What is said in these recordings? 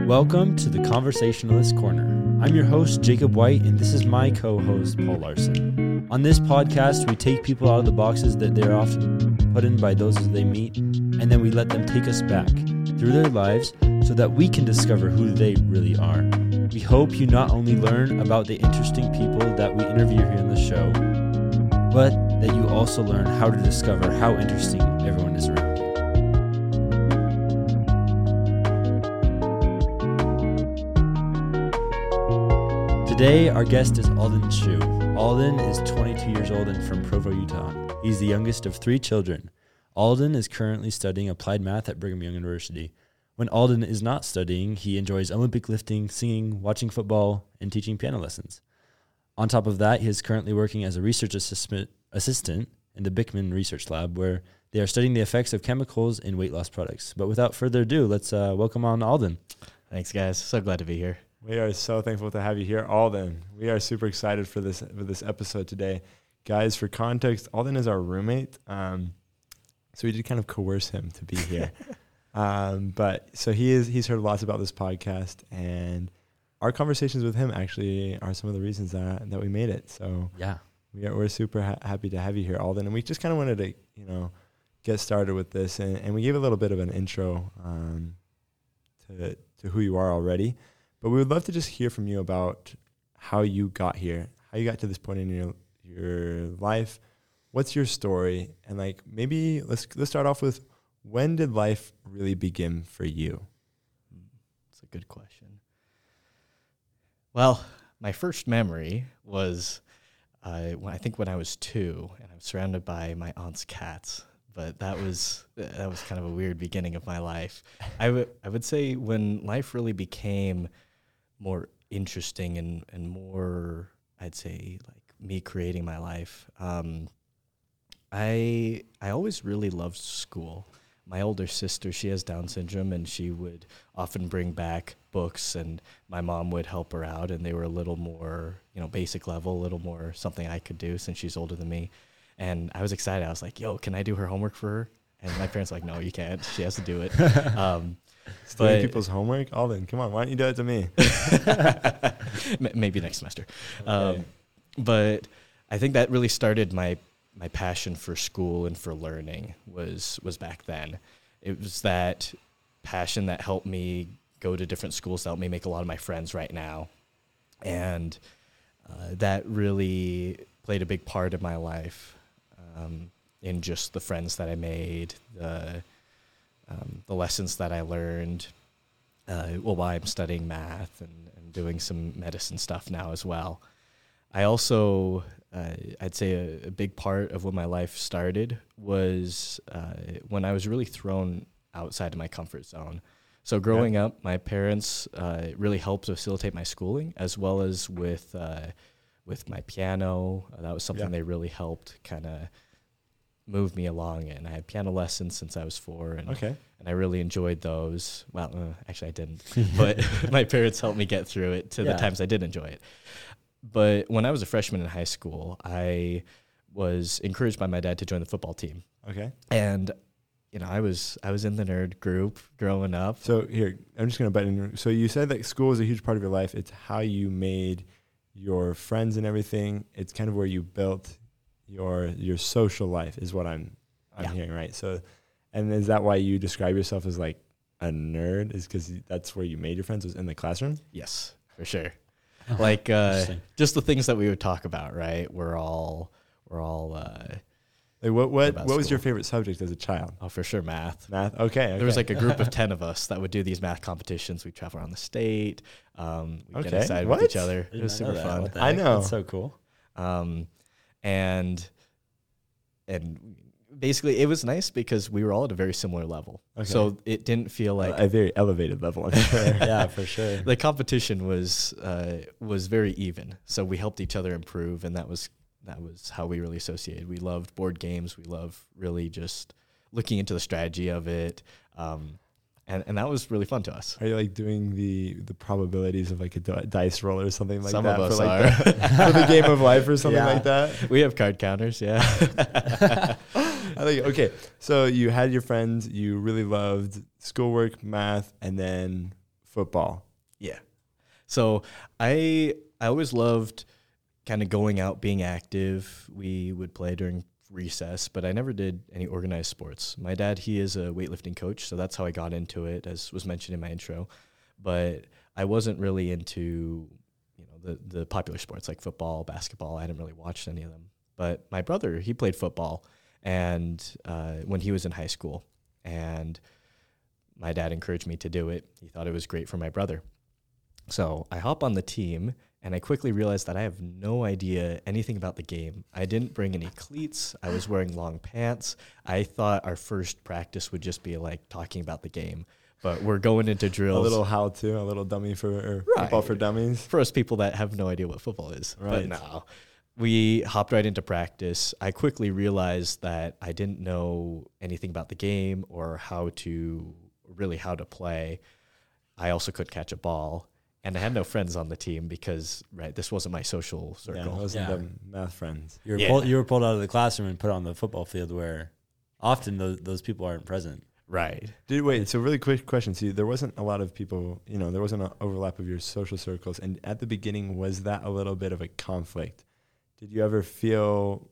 Welcome to the Conversationalist Corner. I'm your host, Jacob White, and this is my co-host, Paul Larson. On this podcast, we take people out of the boxes that they're often put in by those they meet, and then we let them take us back through their lives so that we can discover who they really are. We hope you not only learn about the interesting people that we interview here on the show, but that you also learn how to discover how interesting everyone is around you. Today, our guest is Alden Shu. Alden is 22 years old and from Provo, Utah. He's the youngest of 3 children. Alden is currently studying applied math at Brigham Young University. When Alden is not studying, he enjoys Olympic lifting, singing, watching football, and teaching piano lessons. On top of that, he is currently working as a research assistant in the Bickman Research Lab, where they are studying the effects of chemicals in weight loss products. But without further ado, let's welcome on Alden. Thanks, guys. So glad to be here. We are so thankful to have you here, Alden. We are super excited for this episode today. Guys, for context, Alden is our roommate, so we did kind of coerce him to be here. But so he's heard lots about this podcast, and our conversations with him actually are some of the reasons that we made it. So yeah, we're super happy to have you here, Alden. And we just kind of wanted to get started with this, and we gave a little bit of an intro to who you are already. But we would love to just hear from you about how you got here, how you got to this point in your life. What's your story? And maybe let's start off with, when did life really begin for you? That's a good question. Well, my first memory was I think when I was 2, and I was surrounded by my aunt's cats. But that was kind of a weird beginning of my life. I would say when life really became more interesting and more, I'd say, like me creating my life. I always really loved school. My older sister, she has Down syndrome, and she would often bring back books, and my mom would help her out, and they were a little more, basic level, a little more something I could do since she's older than me. And I was excited. I was like, yo, can I do her homework for her? And my parents were like, no, you can't. She has to do it. Stealing people's homework? Alden, come on. Why don't you do it to me? Maybe next semester. Okay. But I think that really started my passion for school and for learning was back then. It was that passion that helped me go to different schools, that helped me make a lot of my friends right now. And that really played a big part of my life. In just the friends that I made, the lessons that I learned, while I'm studying math and doing some medicine stuff now as well. I also, I'd say a big part of when my life started was when I was really thrown outside of my comfort zone. So growing up, my parents really helped facilitate my schooling, as well as with my piano. That was something they really helped kind of move me along. And I had piano lessons since I was 4. And I really enjoyed those. Well, actually I didn't, but my parents helped me get through it to the times I did enjoy it. But when I was a freshman in high school, I was encouraged by my dad to join the football team. Okay. And I was in the nerd group growing up. So here, I'm just going to butt in. So you said that school was a huge part of your life. It's how you made your friends and everything. It's kind of where you built your social life, is what I'm hearing, right? So, and is that why you describe yourself as like a nerd? Is because that's where you made your friends, was in the classroom? Yes, for sure. Like just the things that we would talk about, right? We're all like what was your favorite subject as a child? Oh, for sure, math. Math. Okay. There was like a group of 10 of us that would do these math competitions. We'd travel around the state. We'd get excited with each other. It was super fun. I know. That's so cool. And basically it was nice because we were all at a very similar level. Okay. So it didn't feel like a very elevated level. I'm sure. Yeah, for sure. The competition was very even. So we helped each other improve, and that was how we really associated. We loved board games. We loved really just looking into the strategy of it. And that was really fun to us. Are you like doing the probabilities of like a dice roll or something like Some that? Some of us for like are. For the game of life or something like that? We have card counters, yeah. I think, okay, so you had your friends, you really loved schoolwork, math, and then football. Yeah. So I always loved kind of going out, being active. We would play during recess, but I never did any organized sports. My dad, he is a weightlifting coach, so that's how I got into it, as was mentioned in my intro. But I wasn't really into, the popular sports like football, basketball. I didn't really watch any of them. But my brother, he played football, and when he was in high school, and my dad encouraged me to do it. He thought it was great for my brother. So I hop on the team, and I quickly realized that I have no idea anything about the game. I didn't bring any cleats. I was wearing long pants. I thought our first practice would just be like talking about the game, but we're going into drills. A little how-to, a little dummy for football for dummies. For us people that have no idea what football is. Right. But no, we hopped right into practice. I quickly realized that I didn't know anything about the game or how to play. I also couldn't catch a ball. And I had no friends on the team because, this wasn't my social circle. Yeah, it wasn't the math friends. You were pulled out of the classroom and put on the football field where often those people aren't present. Right. So really quick question. See, there wasn't a lot of people, there wasn't an overlap of your social circles. And at the beginning, was that a little bit of a conflict? Did you ever feel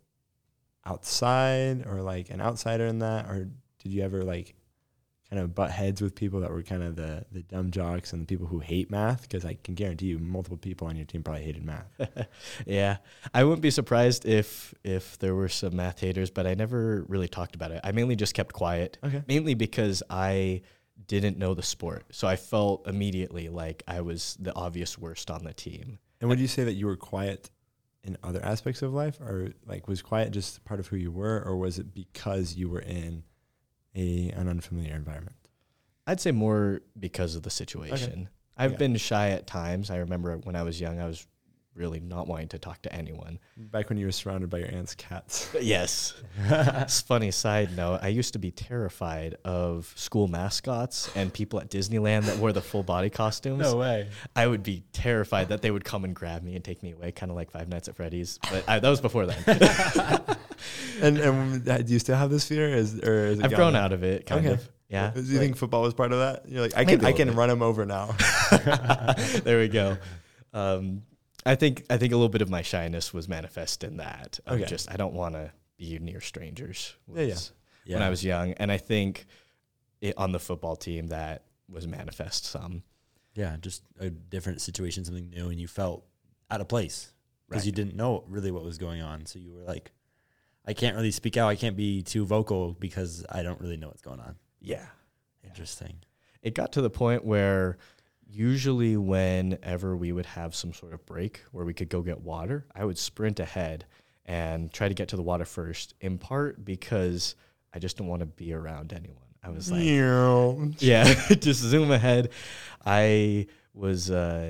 outside or like an outsider in that? Or did you ever like kind of butt heads with people that were kind of the dumb jocks and the people who hate math? Because I can guarantee you multiple people on your team probably hated math. Yeah. I wouldn't be surprised if there were some math haters, but I never really talked about it. I mainly just kept quiet, mainly because I didn't know the sport. So I felt immediately like I was the obvious worst on the team. And would you say that you were quiet in other aspects of life, or like was quiet just part of who you were, or was it because you were in an unfamiliar environment? I'd say more because of the situation. Okay. I've been shy at times. I remember when I was young, I was really not wanting to talk to anyone. Back when you were surrounded by your aunt's cats. Yes. It's funny side note. I used to be terrified of school mascots and people at Disneyland that wore the full body costumes. No way. I would be terrified that they would come and grab me and take me away, kind of like Five Nights at Freddy's. But that was before then. And do you still have this fear? Or is it I've grown out of it, kind of. Yeah. Do you think football was part of that? You're like, I can run him over now. There we go. I think a little bit of my shyness was manifest in that. I don't want to be near strangers. When I was young, and I think on the football team that was manifest some. Yeah, just a different situation, something new, and you felt out of place because you didn't know really what was going on. So you were like, I can't really speak out. I can't be too vocal because I don't really know what's going on. Yeah. Interesting. It got to the point where usually whenever we would have some sort of break where we could go get water, I would sprint ahead and try to get to the water first, in part because I just don't want to be around anyone. I was like, just zoom ahead. I was,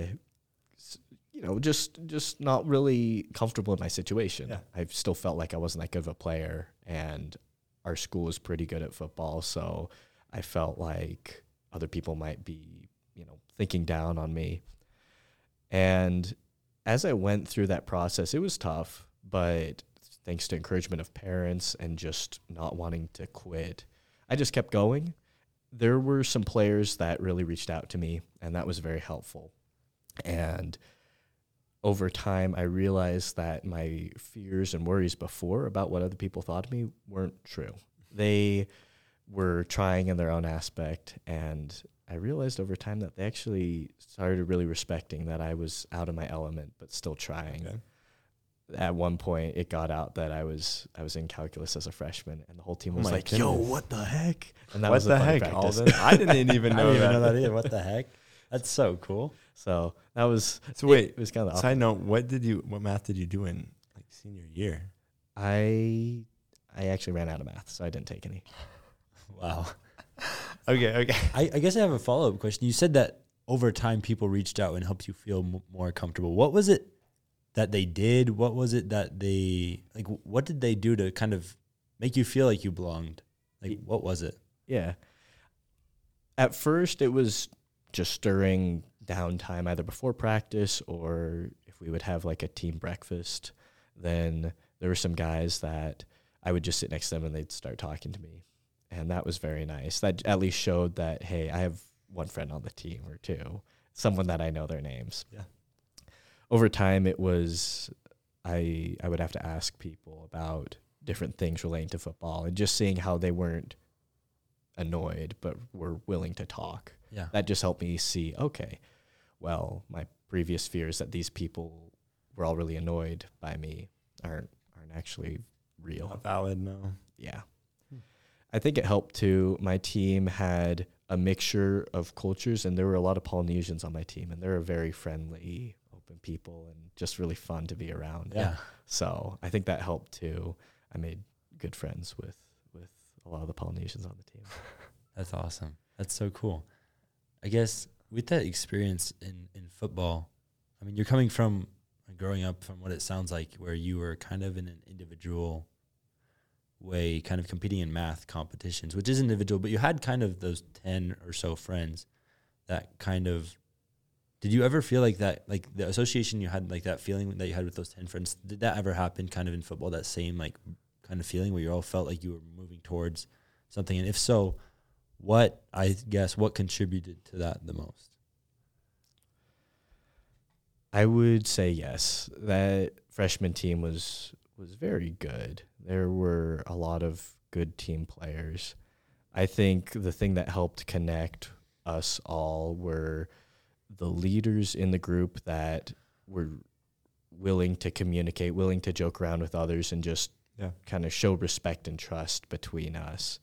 just not really comfortable in my situation. Yeah. I still felt like I wasn't that good of a player, and our school was pretty good at football, so I felt like other people might be, thinking down on me. And as I went through that process, it was tough, but thanks to encouragement of parents and just not wanting to quit, I just kept going. There were some players that really reached out to me, and that was very helpful. And over time, I realized that my fears and worries before about what other people thought of me weren't true. They were trying in their own aspect, and I realized over time that they actually started really respecting that I was out of my element, but still trying. Okay. At one point, it got out that I was in calculus as a freshman, and the whole team was my like, goodness. "Yo, what the heck?" And that What was the a fun heck, practice. Alden? I didn't even know I didn't even know that. that either. What the heck? That's so cool. So that was. So wait, it was kind of. side note, what math did you do in like senior year? I actually ran out of math, so I didn't take any. Wow. Okay. I guess I have a follow-up question. You said that over time people reached out and helped you feel more comfortable. What was it that they did? What was it that they, like, what did they do to kind of make you feel like you belonged? Like, what was it? Yeah. At first, it was just during downtime, either before practice or if we would have like a team breakfast. Then there were some guys that I would just sit next to them and they'd start talking to me. And that was very nice. That at least showed that, hey, I have one friend on the team or two, someone that I know their names. Yeah. Over time, it was I would have to ask people about different things relating to football and just seeing how they weren't annoyed but were willing to talk. Yeah. That just helped me see, okay, well, my previous fears that these people were all really annoyed by me aren't actually real. Not valid, no. Yeah. I think it helped too. My team had a mixture of cultures, and there were a lot of Polynesians on my team, and they're a very friendly, open people and just really fun to be around. Yeah. So I think that helped too. I made good friends with a lot of the Polynesians on the team. That's awesome. That's so cool. I guess with that experience in football, I mean, you're coming from growing up from what it sounds like, where you were kind of in an individual way, kind of competing in math competitions, which is individual, but you had kind of those 10 or so friends that kind of, did you ever feel like that, like the association you had, like that feeling that you had with those 10 friends, did that ever happen kind of in football, that same like kind of feeling where you all felt like you were moving towards something? And if so, what contributed to that the most? I would say yes. That freshman team was very good. There were a lot of good team players. I think the thing that helped connect us all were the leaders in the group that were willing to communicate, willing to joke around with others, and just kind of show respect and trust between us.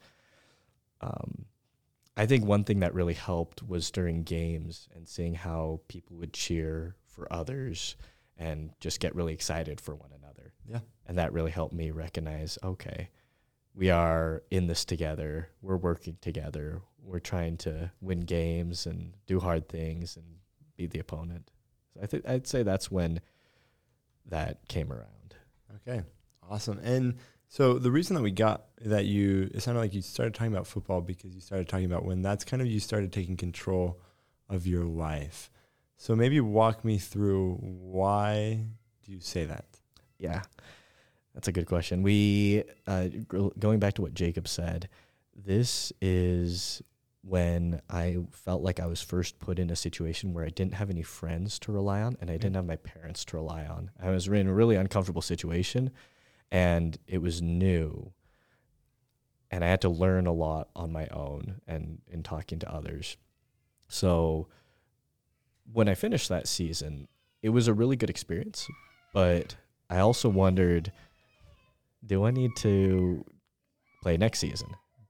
I think one thing that really helped was during games and seeing how people would cheer for others and just get really excited for one another. Yeah. And that really helped me recognize, okay, we are in this together. We're working together. We're trying to win games and do hard things and beat the opponent. So I'd say that's when that came around. Okay, awesome. And so the reason that we got that it sounded like you started talking about football because you started talking about when that's kind of you started taking control of your life. So maybe walk me through, why do you say that? Yeah, that's a good question. We, going back to what Jacob said, this is when I felt like I was first put in a situation where I didn't have any friends to rely on and I didn't have my parents to rely on. I was in a really uncomfortable situation, and it was new. And I had to learn a lot on my own and in talking to others. So when I finished that season, it was a really good experience, but I also wondered, do I need to play next season?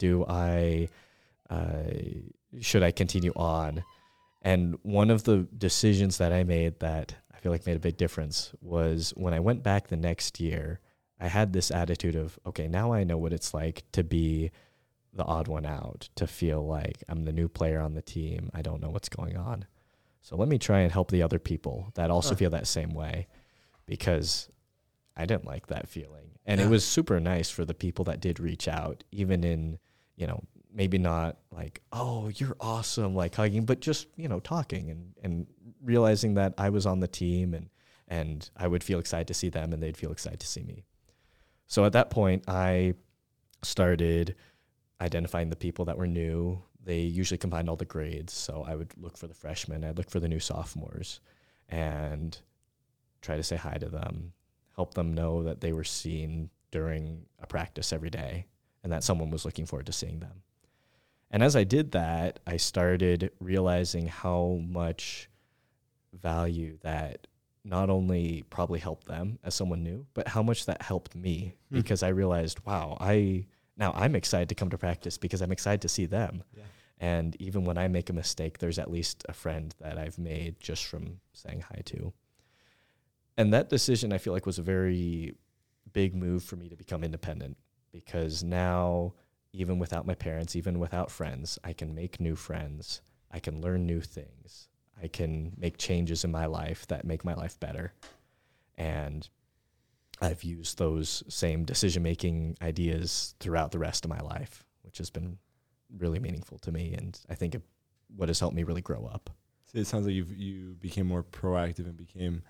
Should I continue on? And one of the decisions that I made that I feel like made a big difference was when I went back the next year, I had this attitude of, okay, now I know what it's like to be the odd one out, to feel like I'm the new player on the team. I don't know what's going on. So let me try and help the other people that also feel that same way, because I didn't like that feeling. And it was super nice for the people that did reach out, even in, maybe not like, oh, you're awesome, like hugging, but just, talking and realizing that I was on the team and I would feel excited to see them and they'd feel excited to see me. So at that point, I started identifying the people that were new. They usually combined all the grades, so I would look for the freshmen, I'd look for the new sophomores, and try to say hi to them, help them know that they were seen during a practice every day, and that someone was looking forward to seeing them. And as I did that, I started realizing how much value that not only probably helped them as someone new, but how much that helped me, because I realized, wow, now I'm excited to come to practice because I'm excited to see them. Yeah. And even when I make a mistake, there's at least a friend that I've made just from saying hi to. And that decision, I feel like, was a very big move for me to become independent, because now, even without my parents, even without friends, I can make new friends. I can learn new things. I can make changes in my life that make my life better. And I've used those same decision-making ideas throughout the rest of my life, which has been really meaningful to me, and I think what has helped me really grow up. So it sounds like you became more proactive and became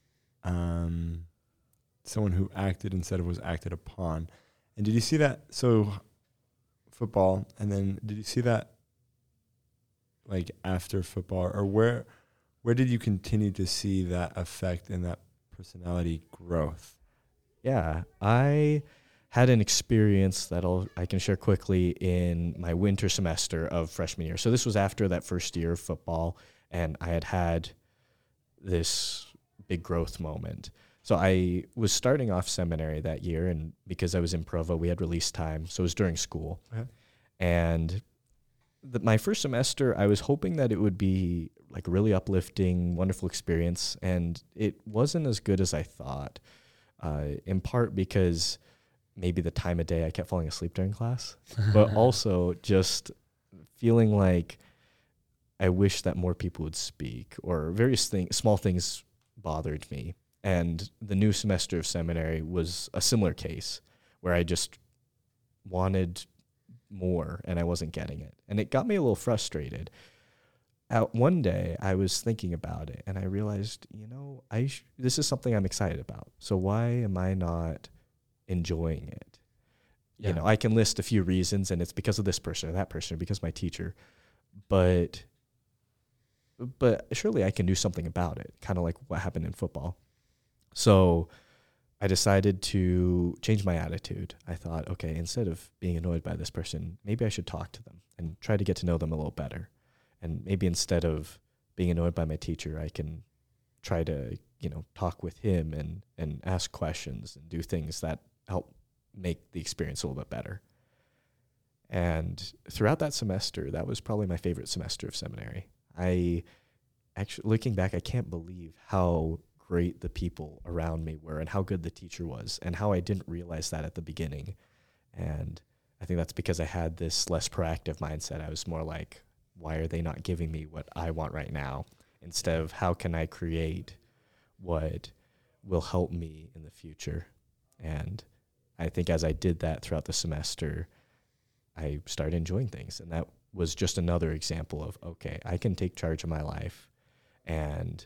someone who acted instead of was acted upon. And did you see that? So football, and then did you see that like after football, or where did you continue to see that effect and that personality growth? Yeah, I had an experience that I can share quickly in my winter semester of freshman year. So this was after that first year of football, and I had this big growth moment. So I was starting off seminary that year, and because I was in Provo, we had release time, so it was during school. Okay. And my first semester, I was hoping that it would be like a really uplifting, wonderful experience, and it wasn't as good as I thought, in part because maybe the time of day I kept falling asleep during class, but also just feeling like I wish that more people would speak, or various small things bothered me. And the new semester of seminary was a similar case where I just wanted more and I wasn't getting it. And it got me a little frustrated. One day I was thinking about it and I realized, this is something I'm excited about. So why am I not enjoying it? Yeah. I can list a few reasons, and it's because of this person or that person, or because of my teacher, but surely I can do something about it, kind of like what happened in football. So I decided to change my attitude. I thought, okay, instead of being annoyed by this person, maybe I should talk to them and try to get to know them a little better. And maybe instead of being annoyed by my teacher, I can try to, talk with him and ask questions and do things that help make the experience a little bit better. And throughout that semester, that was probably my favorite semester of seminary. I actually, looking back, I can't believe how great the people around me were and how good the teacher was, and how I didn't realize that at the beginning. And I think that's because I had this less proactive mindset. I was more like, why are they not giving me what I want right now? Instead of how can I create what will help me in the future? And I think as I did that throughout the semester, I started enjoying things. And that was just another example of, okay, I can take charge of my life, and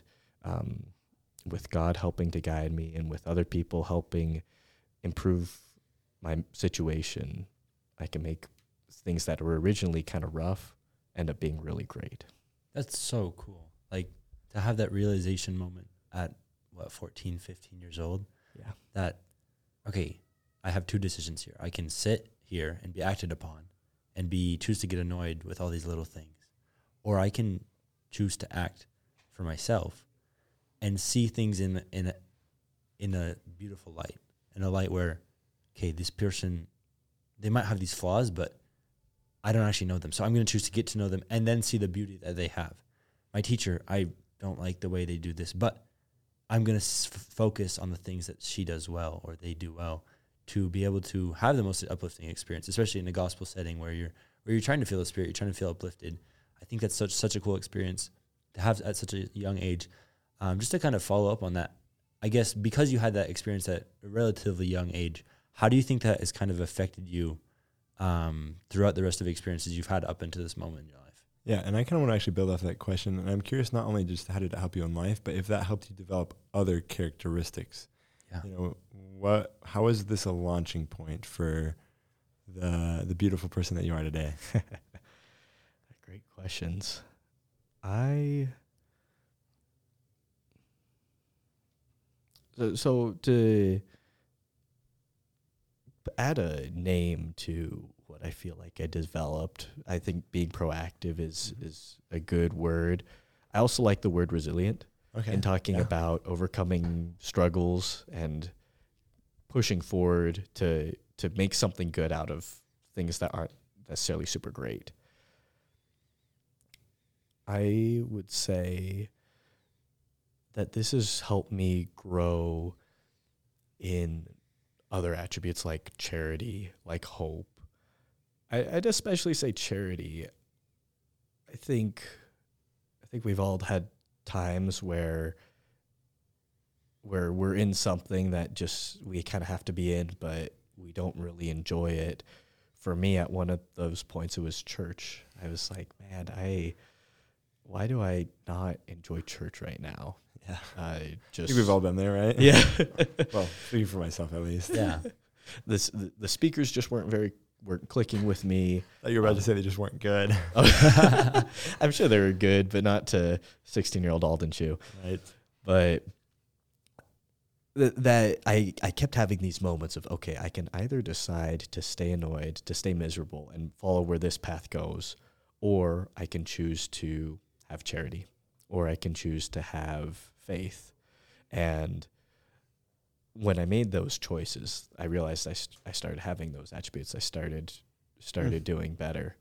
with God helping to guide me and with other people helping improve my situation, I can make things that were originally kind of rough end up being really great. That's so cool. Like to have that realization moment at 14, 15 years old. Yeah. That, okay, I have two decisions here. I can sit here and be acted upon and choose to get annoyed with all these little things. Or I can choose to act for myself and see things in a beautiful light, in a light where, okay, this person, they might have these flaws, but I don't actually know them. So I'm going to choose to get to know them and then see the beauty that they have. My teacher, I don't like the way they do this, but I'm going to focus on the things that she does well or they do well to be able to have the most uplifting experience, especially in a gospel setting where you're trying to feel the Spirit, you're trying to feel uplifted. I think that's such a cool experience to have at such a young age. Just to kind of follow up on that, I guess because you had that experience at a relatively young age, how do you think that has kind of affected you throughout the rest of the experiences you've had up until this moment in your life? Yeah, and I kind of want to actually build off that question. And I'm curious not only just how did it help you in life, but if that helped you develop other characteristics. Yeah. How was this a launching point for the beautiful person that you are today? Great questions. So to add a name to what I feel like I developed, I think being proactive is a good word. I also like the word resilient in talking about overcoming struggles and pushing forward to make something good out of things that aren't necessarily super great. I would say that this has helped me grow in other attributes like charity, like hope. I'd especially say charity. I think we've all had times where we're in something that just we kind of have to be in, but we don't really enjoy it. For me, at one of those points, it was church. I was like, man, why do I not enjoy church right now? Yeah. I think we've all been there, right? Yeah. Well, speaking for myself at least. Yeah. The speakers just weren't very weren't clicking with me. Thought you were about to say they just weren't good. I'm sure they were good, but not to 16-year-old Alden Chu. Right. But that I kept having these moments of, okay, I can either decide to stay annoyed, to stay miserable, and follow where this path goes, or I can choose to have charity, or I can choose to have faith. And when I made those choices, I realized I started having those attributes. I started doing better.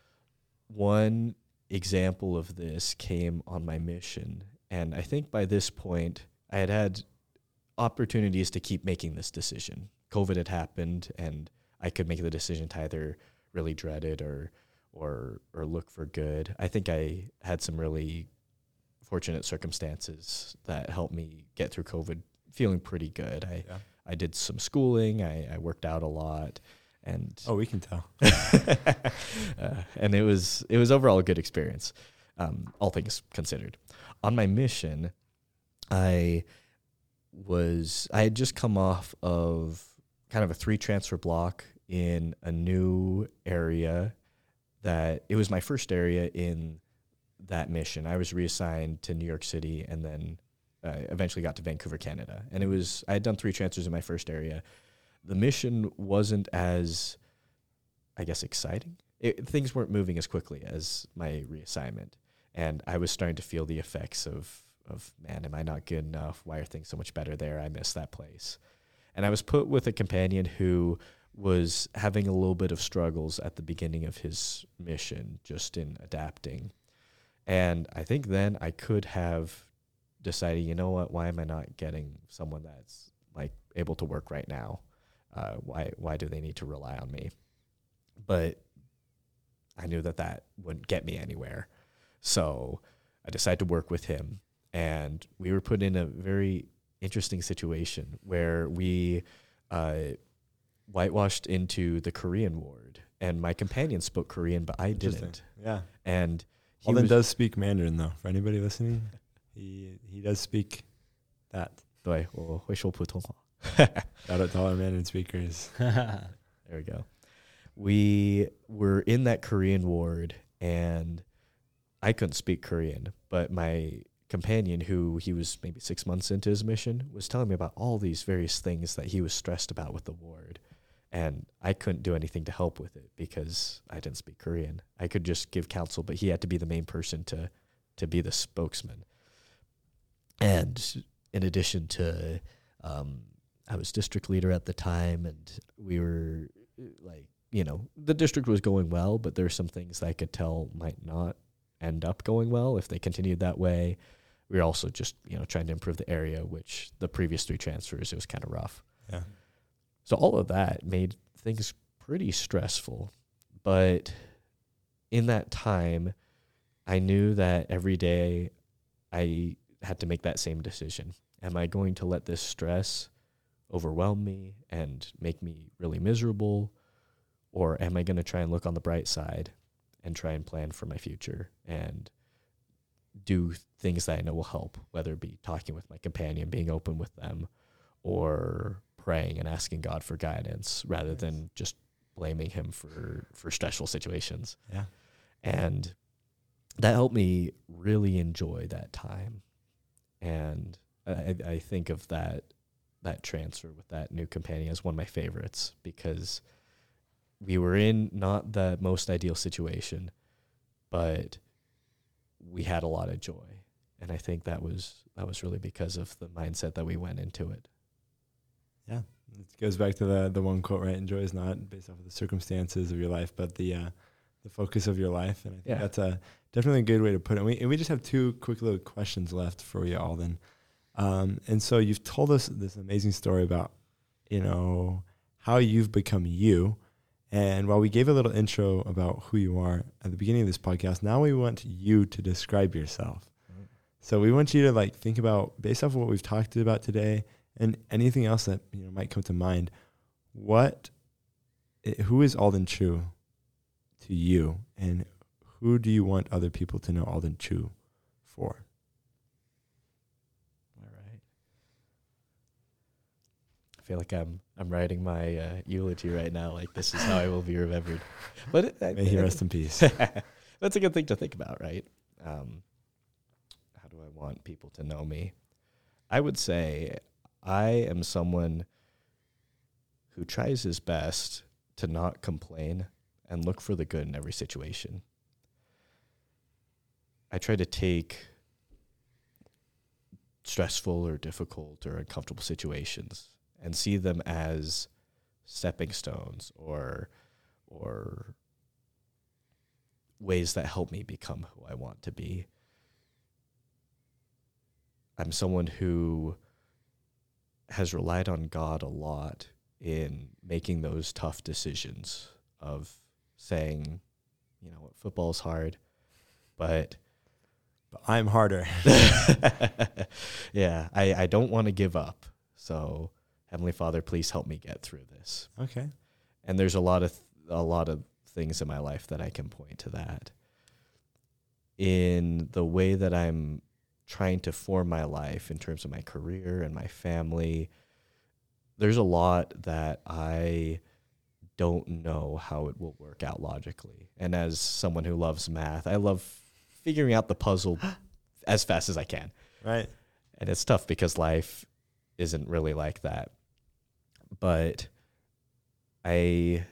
One example of this came on my mission, and I think by this point I had opportunities to keep making this decision. COVID had happened, and I could make the decision to either really dread it or look for good. I think I had some really fortunate circumstances that helped me get through COVID feeling pretty good. I did some schooling. I worked out a lot, and we can tell. and it was overall a good experience, all things considered. On my mission, I had just come off of kind of a 3 transfer block in a new area that it was my first area in that mission. I was reassigned to New York City, and then eventually got to Vancouver, Canada. And I had done 3 transfers in my first area. The mission wasn't as, I guess, exciting. Things weren't moving as quickly as my reassignment. And I was starting to feel the effects of, man, am I not good enough? Why are things so much better there? I miss that place. And I was put with a companion who was having a little bit of struggles at the beginning of his mission, just in adapting. And I think then I could have decided, you know what, why am I not getting someone that's like able to work right now? Why do they need to rely on me? But I knew that wouldn't get me anywhere. So I decided to work with him. And we were put in a very interesting situation where we whitewashed into the Korean ward. And my companion spoke Korean, but I didn't. Yeah. And Alden does speak Mandarin, though. For anybody listening, he does speak that. 对，我会说普通话。 Shout out to all our Mandarin speakers. There we go. We were in that Korean ward, and I couldn't speak Korean, but my companion, who he was maybe 6 months into his mission, was telling me about all these various things that he was stressed about with the ward. And I couldn't do anything to help with it because I didn't speak Korean. I could just give counsel, but he had to be the main person to be the spokesman. And in addition to, I was district leader at the time, and we were like, the district was going well, but there were some things that I could tell might not end up going well if they continued that way. We were also just, trying to improve the area, which the previous 3 transfers, it was kind of rough. Yeah. So all of that made things pretty stressful. But in that time, I knew that every day I had to make that same decision. Am I going to let this stress overwhelm me and make me really miserable? Or am I going to try and look on the bright side and try and plan for my future and do things that I know will help, whether it be talking with my companion, being open with them, or praying and asking God for guidance rather than just blaming him for stressful situations. Yeah. And that helped me really enjoy that time. And I think of that transfer with that new companion as one of my favorites because we were in not the most ideal situation, but we had a lot of joy. And I think that was really because of the mindset that we went into it. Yeah, it goes back to the one quote, right? And joy is not based off of the circumstances of your life, but the focus of your life. And I think that's definitely a good way to put it. And we just have 2 quick little questions left for you, Alden. And so you've told us this amazing story about, how you've become you. And while we gave a little intro about who you are at the beginning of this podcast, now we want you to describe yourself. Mm-hmm. So we want you to think about, based off of what we've talked about today, and anything else that might come to mind, who is Alden Chu to you, and who do you want other people to know Alden Chu for? All right. feel like I'm writing my eulogy right now. Like, this is how I will be remembered. But May he rest in peace. That's a good thing to think about, right? How do I want people to know me? I would say I am someone who tries his best to not complain and look for the good in every situation. I try to take stressful or difficult or uncomfortable situations and see them as stepping stones or ways that help me become who I want to be. I'm someone who has relied on God a lot in making those tough decisions of saying, you know, football's hard, but I'm harder. Yeah, I don't want to give up. So, Heavenly Father, please help me get through this. Okay. And there's a lot of things in my life that I can point to that. In the way that I'm trying to form my life in terms of my career and my family, there's a lot that I don't know how it will work out logically. And as someone who loves math, I love figuring out the puzzle as fast as I can. Right. And it's tough because life isn't really like that. But I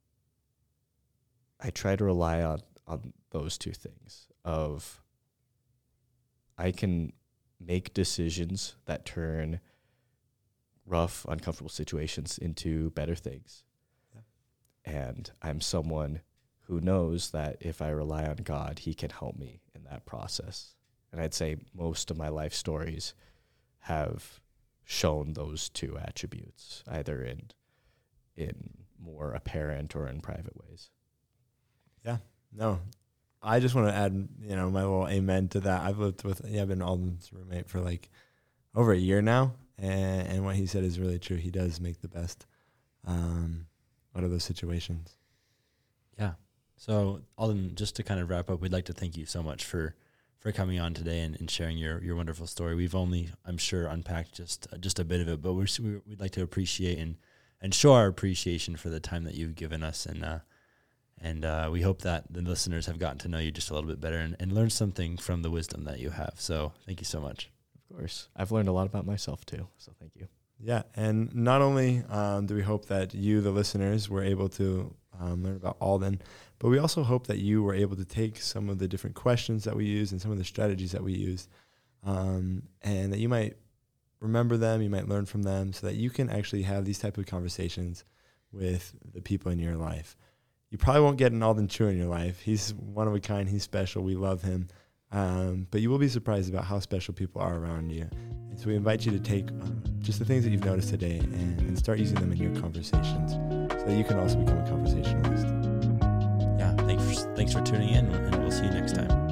try to rely on those two things of I can make decisions that turn rough, uncomfortable situations into better things. Yeah. And I'm someone who knows that if I rely on God, he can help me in that process. And I'd say most of my life stories have shown those two attributes, either in more apparent or in private ways. Yeah. No. I just want to add, my little amen to that. I've been Alden's roommate for like over a year now, and what he said is really true. He does make the best out of those situations. Yeah. So, Alden, just to kind of wrap up, we'd like to thank you so much for coming on today and sharing your wonderful story. We've only, I'm sure, unpacked just a bit of it, but we'd like to appreciate and show our appreciation for the time that you've given us, and we hope that the listeners have gotten to know you just a little bit better and learned something from the wisdom that you have. So thank you so much. Of course. I've learned a lot about myself too, so thank you. Yeah, and not only do we hope that you, the listeners, were able to learn about Alden, but we also hope that you were able to take some of the different questions that we use and some of the strategies that we used, and that you might remember them, you might learn from them, so that you can actually have these type of conversations with the people in your life. You probably won't get an Alden Chu in your life. He's one of a kind. He's special. We love him. But you will be surprised about how special people are around you. And so we invite you to take just the things that you've noticed today and start using them in your conversations so that you can also become a conversationalist. Yeah, thanks for tuning in, and we'll see you next time.